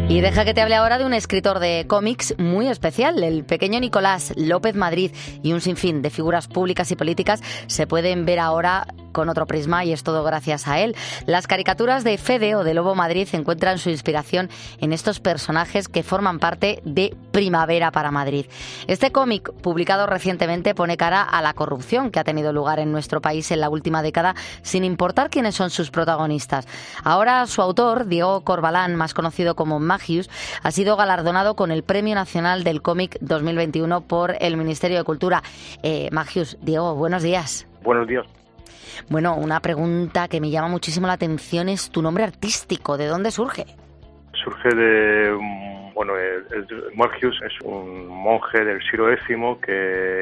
Y deja que te hable ahora de un escritor de cómics muy especial. El pequeño Nicolás López Madrid y un sinfín de figuras públicas y políticas se pueden ver ahora con otro prisma, y es todo gracias a él. Las caricaturas de Fede o de Lobo Madrid encuentran su inspiración en estos personajes que forman parte de Primavera para Madrid. Este cómic, publicado recientemente, pone cara a la corrupción que ha tenido lugar en nuestro país en la última década, sin importar quiénes son sus protagonistas. Ahora su autor, Diego Corbalán, más conocido como Magius, ha sido galardonado con el Premio Nacional del Cómic 2021 por el Ministerio de Cultura. Magius, Diego, buenos días. Buenos días. Bueno, una pregunta que me llama muchísimo la atención es tu nombre artístico. ¿De dónde surge? Surge de... Bueno, Magius es un monje del siglo X que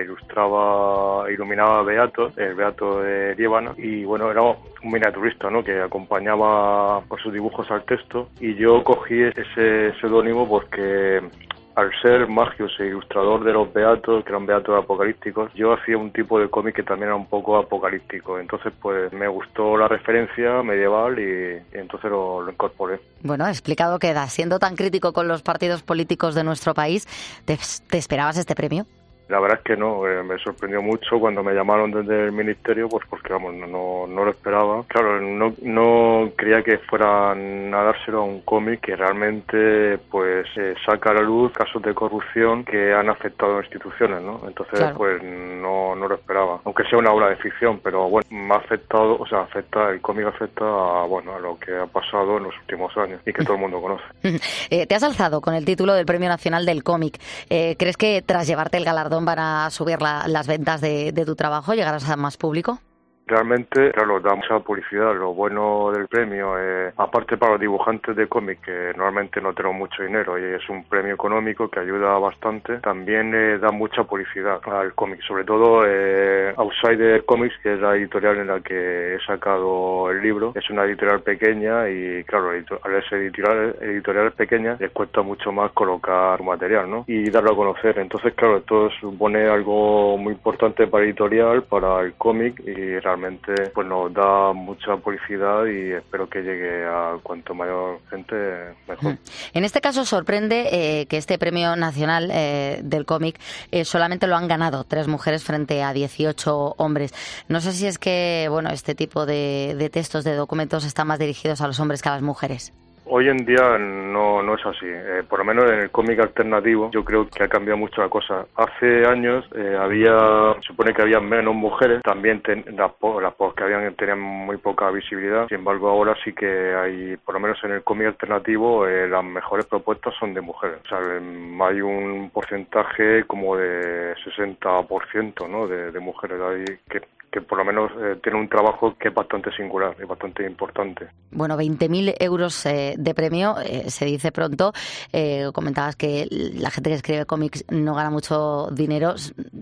iluminaba beatos, el beato de Líbano, y bueno, era un miniaturista, ¿no?, que acompañaba por sus dibujos al texto, y yo cogí ese seudónimo porque al ser Magius e ilustrador de los beatos, que eran beatos apocalípticos, yo hacía un tipo de cómic que también era un poco apocalíptico. Entonces, pues me gustó la referencia medieval y entonces lo incorporé. Bueno, explicado queda. Siendo tan crítico con los partidos políticos de nuestro país, ¿te esperabas este premio? La verdad es que no, me sorprendió mucho cuando me llamaron desde el ministerio, pues porque vamos, no lo esperaba. Claro, no creía que fueran a dárselo a un cómic que realmente pues saca a la luz casos de corrupción que han afectado a instituciones, ¿no? Entonces, claro, pues no lo esperaba. Aunque sea una obra de ficción, pero bueno, me ha afectado, el cómic afecta a lo que ha pasado en los últimos años y que todo el mundo conoce. Te has alzado con el título del Premio Nacional del Cómic. ¿Crees que tras llevarte el galardón van a subir las ventas de tu trabajo? ¿Llegarás a más público? Realmente, claro, da mucha publicidad. Lo bueno del premio, aparte para los dibujantes de cómic, que normalmente no tenemos mucho dinero, y es un premio económico que ayuda bastante, también da mucha publicidad al cómic. Sobre todo Outsider Comics, que es la editorial en la que he sacado el libro. Es una editorial pequeña y, claro, al ser editoriales pequeñas, les cuesta mucho más colocar material, ¿no?, y darlo a conocer. Entonces, claro, esto supone algo muy importante para la editorial, para el cómic, y realmente pues nos da mucha publicidad y espero que llegue a cuanto mayor gente mejor. En este caso sorprende que este Premio Nacional del Cómic solamente lo han ganado 3 mujeres frente a 18 hombres. No sé si es que este tipo de textos, de documentos, están más dirigidos a los hombres que a las mujeres. Hoy en día no es así. Por lo menos en el cómic alternativo yo creo que ha cambiado mucho la cosa. Hace años supone que había menos mujeres, también las que tenían muy poca visibilidad. Sin embargo, ahora sí que hay, por lo menos en el cómic alternativo, las mejores propuestas son de mujeres. O sea, hay un porcentaje como de 60%, ¿no?, de mujeres ahí que por lo menos tiene un trabajo que es bastante singular y bastante importante. Bueno, 20.000 euros de premio, se dice pronto. Comentabas que la gente que escribe cómics no gana mucho dinero,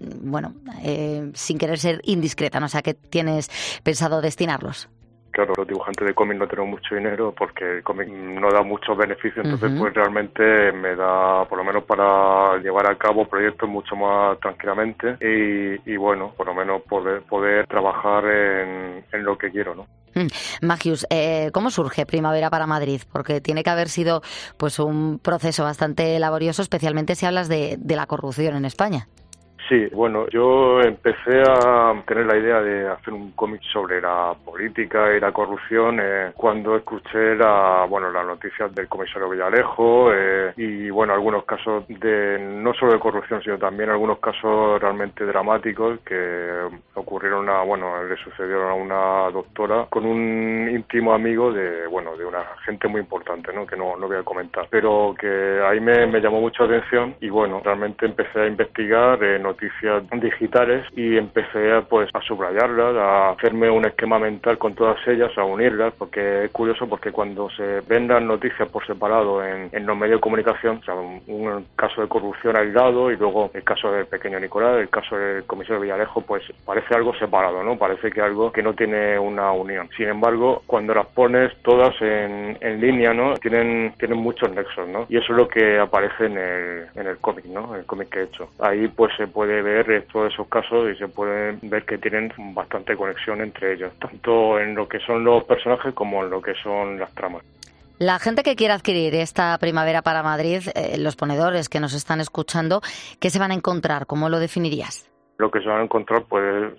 sin querer ser indiscreta, ¿no? O sea, ¿qué tienes pensado destinarlos? Claro, los dibujantes de cómic no tenemos mucho dinero porque el cómic no da muchos beneficios, entonces pues realmente me da, por lo menos para llevar a cabo proyectos mucho más tranquilamente y bueno, por lo menos poder trabajar en lo que quiero, ¿no? Magius, ¿cómo surge Primavera para Madrid? Porque tiene que haber sido pues un proceso bastante laborioso, especialmente si hablas de la corrupción en España. Sí, bueno, yo empecé a tener la idea de hacer un cómic sobre la política y la corrupción cuando escuché las noticias del comisario Villalejo y algunos casos no solo de corrupción, sino también algunos casos realmente dramáticos que ocurrieron le sucedieron a una doctora con un íntimo amigo de una gente muy importante, ¿no?, que no voy a comentar, pero que ahí me llamó mucho la atención y realmente empecé a investigar noticias digitales y empecé a subrayarlas, a hacerme un esquema mental con todas ellas, a unirlas, porque es curioso porque cuando se ven las noticias por separado en los medios de comunicación, o sea, un caso de corrupción aislado y luego el caso del pequeño Nicolás, el caso del comisario Villalejo, pues parece algo separado, ¿no? Parece que algo que no tiene una unión. Sin embargo, cuando las pones todas en línea, ¿no?, tienen muchos nexos, ¿no? Y eso es lo que aparece en el cómic, ¿no?, en el cómic que he hecho. Ahí pues se puede ver todos esos casos y se puede ver que tienen bastante conexión entre ellos, tanto en lo que son los personajes como en lo que son las tramas. La gente que quiera adquirir esta Primavera para Madrid, los ponedores que nos están escuchando, ¿qué se van a encontrar? ¿Cómo lo definirías? Lo que se van a encontrar pues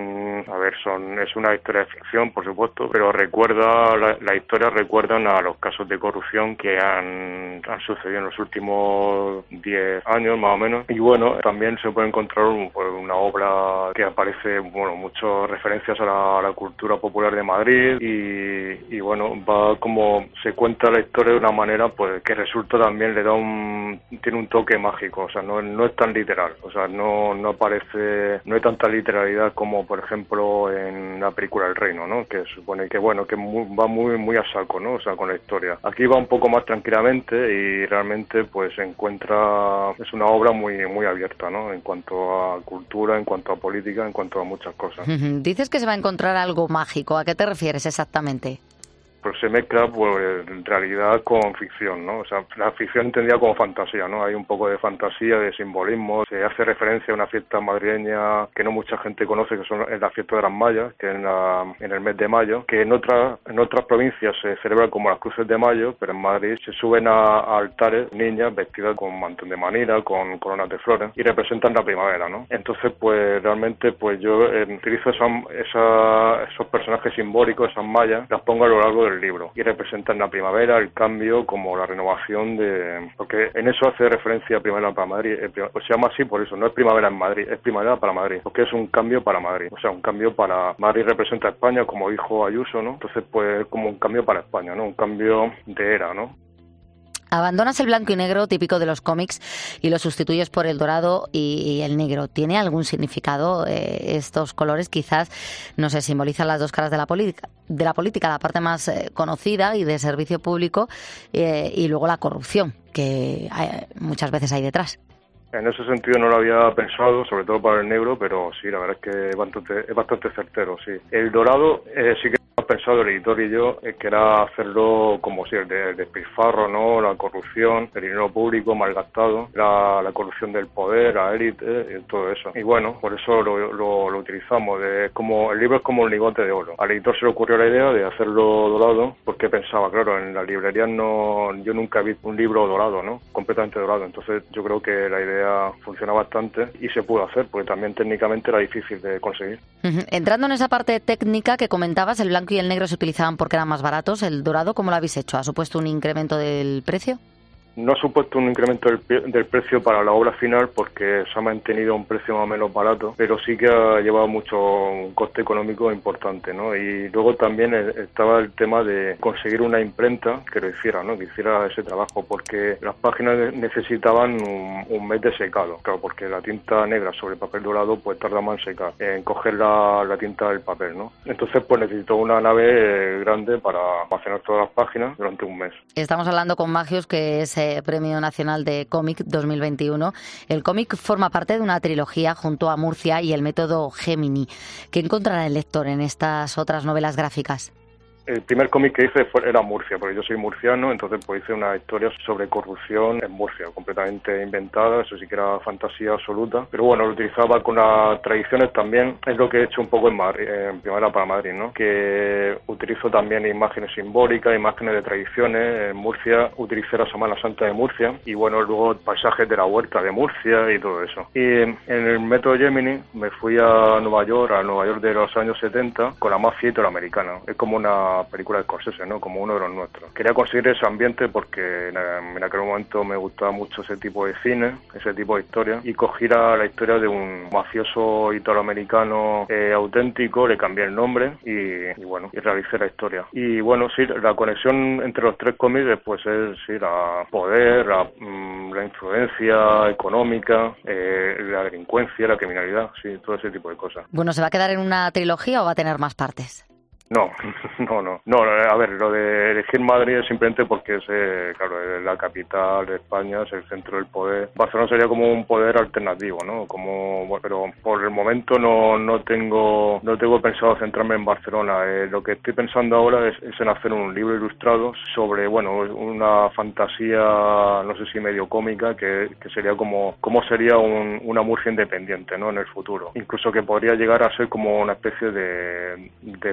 es una historia de ficción, por supuesto, pero las historias recuerdan a los casos de corrupción que han sucedido en los últimos 10 años más o menos. Y bueno, también se puede encontrar una obra que aparece, muchas referencias a la cultura popular de Madrid y bueno, va como se cuenta la historia de una manera pues que resulta también tiene un toque mágico, o sea, no es tan literal, o sea, no hay tanta literalidad como por ejemplo en la película El Reino, ¿no? Que supone que va muy a saco, ¿no? O sea, con la historia. Aquí va un poco más tranquilamente y realmente pues es una obra muy abierta, ¿no? En cuanto a cultura, en cuanto a política, en cuanto a muchas cosas. Dices que se va a encontrar algo mágico. ¿A qué te refieres exactamente? Pues se mezcla pues realidad con ficción, ¿no? O sea, la ficción entendida como fantasía, ¿no? Hay un poco de fantasía, de simbolismo, se hace referencia a una fiesta madrileña que no mucha gente conoce, que es la fiesta de las Mayas, que es en el mes de mayo, que en otras provincias se celebra como las Cruces de Mayo, pero en Madrid se suben a altares niñas vestidas con mantón de Manila, con coronas de flores, y representan la primavera, ¿no? Entonces, pues realmente pues yo utilizo esos personajes simbólicos, esas mallas, las pongo a lo largo del libro y representan la primavera, el cambio, como la renovación porque en eso hace referencia a Primavera para Madrid, se llama así por eso, no es primavera en Madrid, es primavera para Madrid, porque es un cambio para Madrid, o sea, un cambio para Madrid representa a España, como dijo Ayuso, ¿no? Entonces pues como un cambio para España, ¿no? Un cambio de era, ¿no? Abandonas el blanco y negro típico de los cómics y lo sustituyes por el dorado y el negro. ¿Tiene algún significado estos colores? Quizás, no sé, simbolizan las dos caras de la política, la parte más conocida y de servicio público y luego la corrupción, que muchas veces hay detrás. En ese sentido no lo había pensado, sobre todo para el negro, pero sí, la verdad es que es bastante certero, sí. El dorado sí que hemos pensado el editor y yo, que era hacerlo como si el despilfarro, ¿no? La corrupción, el dinero público mal gastado, la corrupción del poder, la élite, todo eso. Y bueno, por eso lo utilizamos. El libro es como un lingote de oro. Al editor se le ocurrió la idea de hacerlo dorado, porque pensaba, claro, en las librerías yo nunca he visto un libro dorado, ¿no? Completamente dorado. Entonces yo creo que la idea funciona bastante y se pudo hacer, porque también técnicamente era difícil de conseguir. Entrando en esa parte técnica que comentabas, el blanco y el negro se utilizaban porque eran más baratos. ¿El dorado cómo lo habéis hecho? ¿Ha supuesto un incremento del precio? No ha supuesto un incremento del precio para la obra final porque se ha mantenido un precio más o menos barato, pero sí que ha llevado un coste económico importante, ¿no? Y luego también estaba el tema de conseguir una imprenta que lo hiciera, ¿no? Que hiciera ese trabajo, porque las páginas necesitaban un mes de secado, claro, porque la tinta negra sobre papel dorado pues tarda más en secar, en coger la tinta del papel, ¿no? Entonces pues necesitó una nave grande para almacenar todas las páginas durante un mes. Estamos hablando con Magios, que es Premio Nacional de Cómic 2021. El cómic forma parte de una trilogía junto a Murcia y el método Gemini. ¿Qué encontrará el lector en estas otras novelas gráficas? El primer cómic que hice era Murcia, porque yo soy murciano, entonces pues hice una historia sobre corrupción en Murcia, completamente inventada, eso sí que era fantasía absoluta, pero bueno, lo utilizaba con las tradiciones también, es lo que he hecho un poco en Madrid, en Primavera para Madrid, ¿no? Que utilizo también imágenes simbólicas, imágenes de tradiciones. En Murcia utilicé la Semana Santa de Murcia y bueno, luego paisajes de la huerta de Murcia y todo eso. Y en el método Gemini me fui a Nueva York de los años 70, con la mafia italoamericana. Es como una película de Scorsese, ¿no? Como uno de los nuestros. Quería conseguir ese ambiente porque en aquel momento me gustaba mucho ese tipo de cine, ese tipo de historia, y cogí la historia de un mafioso italoamericano auténtico, le cambié el nombre y bueno, y realicé la historia. Y bueno, sí, la conexión entre los tres cómics pues es sí, la poder, la influencia económica, la delincuencia, la criminalidad, sí, todo ese tipo de cosas. Bueno, ¿se va a quedar en una trilogía o va a tener más partes? No, a ver, lo de elegir Madrid es simplemente porque es, claro, es la capital de España, es el centro del poder. Barcelona sería como un poder alternativo, ¿no? Pero por el momento no tengo pensado centrarme en Barcelona. Lo que estoy pensando ahora es en hacer un libro ilustrado sobre, bueno, una fantasía, no sé si medio cómica, que sería cómo sería una Murcia independiente, ¿no? En el futuro. Incluso que podría llegar a ser como una especie de país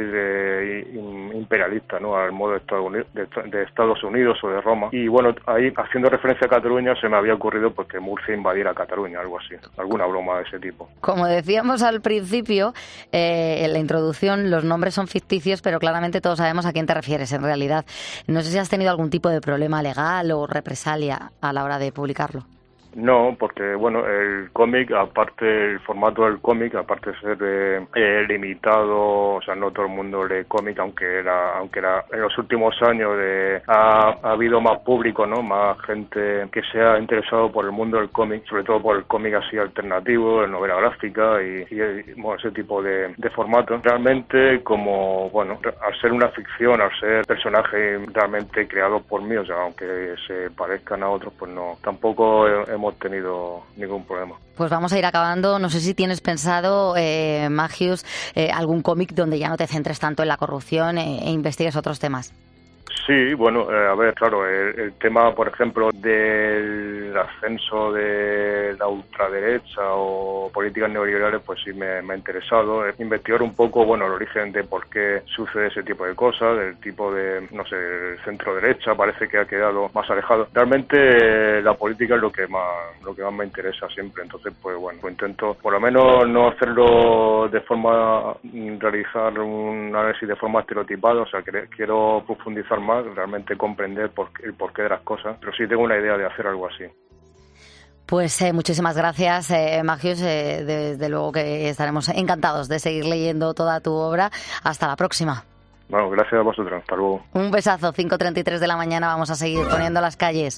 imperialista, ¿no? Al modo de Estados Unidos o de Roma. Y bueno, ahí haciendo referencia a Cataluña se me había ocurrido pues que Murcia invadiera Cataluña, algo así, alguna broma de ese tipo. Como decíamos al principio, en la introducción, los nombres son ficticios, pero claramente todos sabemos a quién te refieres en realidad. No sé si has tenido algún tipo de problema legal o represalia a la hora de publicarlo. No, porque bueno, el cómic, aparte el formato del cómic, aparte de ser limitado, o sea, no todo el mundo lee cómic, aunque era en los últimos años ha habido más público, ¿no? Más gente que se ha interesado por el mundo del cómic, sobre todo por el cómic así alternativo, de novela gráfica y bueno, ese tipo de formato. Realmente, como bueno, al ser una ficción, al ser personajes realmente creados por mí, o sea, aunque se parezcan a otros, pues no, tampoco hemos tenido ningún problema. Pues vamos a ir acabando. No sé si tienes pensado, Magius, algún cómic donde ya no te centres tanto en la corrupción e investigues otros temas. Sí, bueno, a ver, claro, el tema, por ejemplo, del ascenso de la ultraderecha o políticas neoliberales, pues sí me ha interesado. Investigar un poco, bueno, el origen de por qué sucede ese tipo de cosas, del tipo de, no sé, el centro-derecha parece que ha quedado más alejado. Realmente la política es lo que más me interesa siempre, entonces, pues bueno, pues intento por lo menos no hacerlo realizar un análisis de forma estereotipada, o sea, quiero profundizar más, realmente comprender el porqué de las cosas, pero sí tengo una idea de hacer algo así. Pues muchísimas gracias, Magius. Desde luego que estaremos encantados de seguir leyendo toda tu obra. Hasta la próxima. Bueno, gracias a vosotros. Hasta luego. Un besazo. 5:33 de la mañana. Vamos a seguir poniendo las calles.